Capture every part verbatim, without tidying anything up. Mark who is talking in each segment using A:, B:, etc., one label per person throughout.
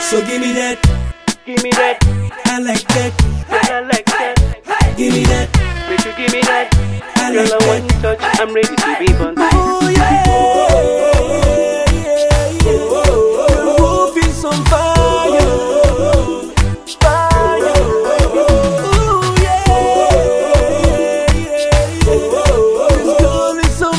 A: So give me that,
B: Give me that,
A: I like that.
B: girl, I like that.
A: Give me that,
B: Make you give me that,
A: I
B: girl,
A: like
B: I want
A: that.
B: touch. I'm ready to be born.
A: Oh yeah, yeah, yeah. The roof is on fire.
B: Fire,
A: Oh yeah, yeah, yeah. This girl is on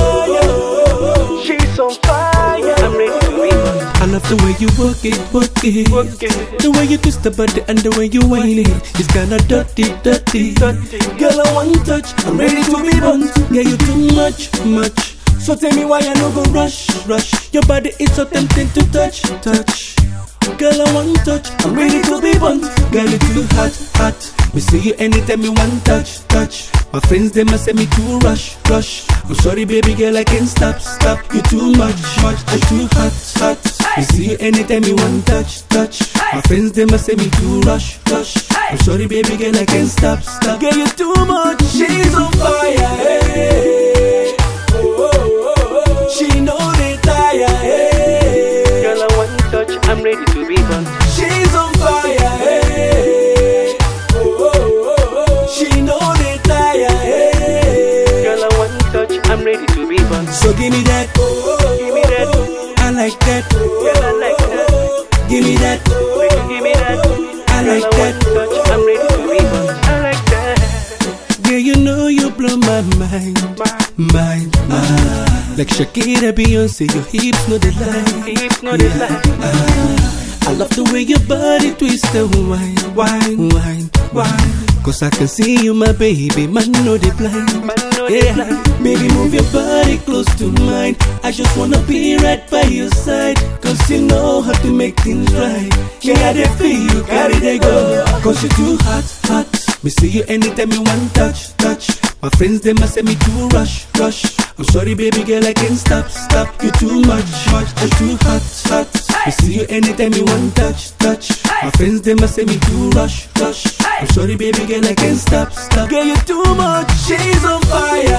A: fire.
B: she's on fire. I'm ready to be born.
A: I love the way you work it, work it.
B: Work it.
A: The way you twist the body and the way you whine it. It's kinda dirty, dirty.
B: Dirty.
A: Girl, I want touch. I'm ready to be bunt. Yeah, you too much, much. So tell me why I no go rush, rush. Your body is so tempting to touch, touch. Girl, I want touch. I'm ready to be bunt. Girl, you too hot, hot. Me see you anytime you want touch, touch. My friends they must say me too rush, rush. I'm sorry, baby girl, I can't stop, stop. You too much, much. I'm too hot, hot. Me see you anytime you want touch, touch. My friends they must say me too rush, rush. I'm sorry, baby girl, I can't stop, stop. Girl, you too much. She's on fire, hey. Oh, oh, oh, oh. She know they tire, hey.
B: Girl, I want touch. I'm ready to be born.
A: She's on fire, hey. Oh, oh, oh, oh. She know they tire, hey.
B: Girl, I want touch. I'm ready to be born.
A: So give me that, oh, oh,
B: Give me that,
A: I like that,
B: girl, I like that.
A: give me that,
B: Make you give me that,
A: I
B: girl,
A: like
B: I want
A: that.
B: touch. I'm ready to be born. I like that.
A: Girl, you know you blow my mind, mind, mind. Like Shakira, Beyonce, your hips know the lie.
B: Hips know the lie.
A: I love the way your body twists and whine, whine, whine, whine. Cause I can see you, my baby, man, know they blind.
B: Man know they
A: Yeah,
B: blind.
A: baby, move your body close to mine. I just wanna be right by your side. Cause you know how to make things right. Yeah, they feel you, carry they go. Cause you too hot, hot. Me see you anytime you want touch, touch. My friends, they must say me too rush, rush. I'm sorry, baby girl, I can't stop, stop. You too much, much. I'm too hot, hot. Me see you anytime you want touch, touch. My friends, they must say me too rush, rush. I'm sorry, baby girl, I can't stop, stop. Girl, you too much. She's on fire,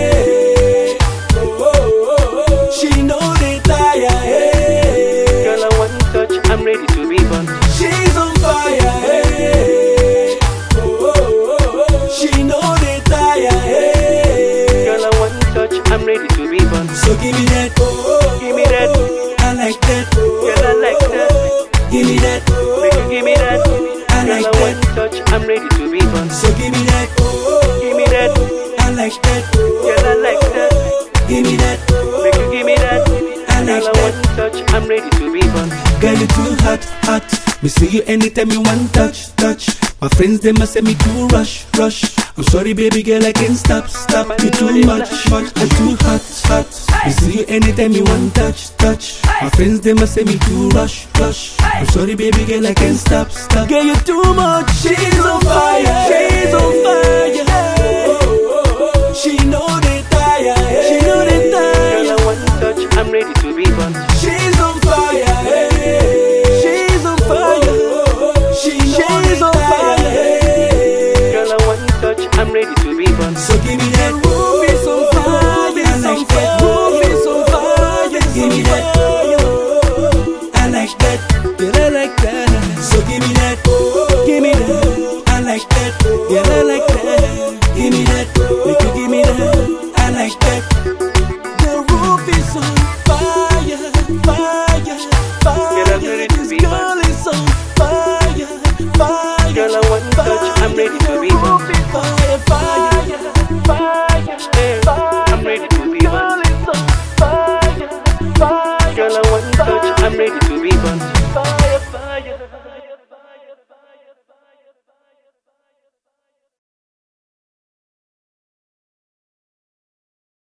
A: hey. Oh, oh, oh, oh. She know they tire, hey.
B: Girl, I want touch. I'm ready to be born.
A: She's on fire, hey. Oh, oh, oh, oh. She know they tire, hey.
B: Girl, I want touch. I'm ready to be born.
A: So give me that, oh, oh,
B: Give me that,
A: I like that,
B: girl, I like that.
A: give me that,
B: Make you give me that,
A: I
B: girl,
A: like
B: I want
A: that.
B: touch. I'm ready to be born.
A: So give me that, oh,
B: Give me that,
A: I like that,
B: girl, I like that.
A: give me that,
B: Make you give me that,
A: I
B: girl,
A: like
B: I want
A: that.
B: touch. I'm ready to be born.
A: Girl, you too hot, hot. Me see you anytime you want touch, touch. My friends, they must say me too rush, rush. I'm sorry, baby girl, I can't stop, stop. You too much, much. I'm too hot, hot. Me see you anytime you want touch, touch. My friends, they must say me too rush, rush. I'm sorry, baby girl, I can't stop, stop. Girl, you too much. She's on fire, she's on fire. Oh, oh, oh. She know they tire, she know they tire.
B: Girl, I want touch. I'm ready to be born.
A: She's on fire, hey. She's on fire. She she's on fire, hey.
B: Girl, I want touch. I'm ready to be born.
A: So give me that roof is on fire. I like that roof is on fire. Give me that. I like that. Yeah, I like that. So give me that. Give me that. I like that. Yeah, I like that. Give me that. Make you give me that. I like that. The roof is on fire, fire, fire.
B: Girl, I'm ready to
A: This
B: be
A: girl
B: born.
A: is on fire, fire.
B: Girl, I want touch. I'm ready to be born.
A: Fire, fire, fire,
B: Hey, I'm ready to be born.
A: Girl is on fire, fire.
B: Girl, I want touch. I'm ready to be born.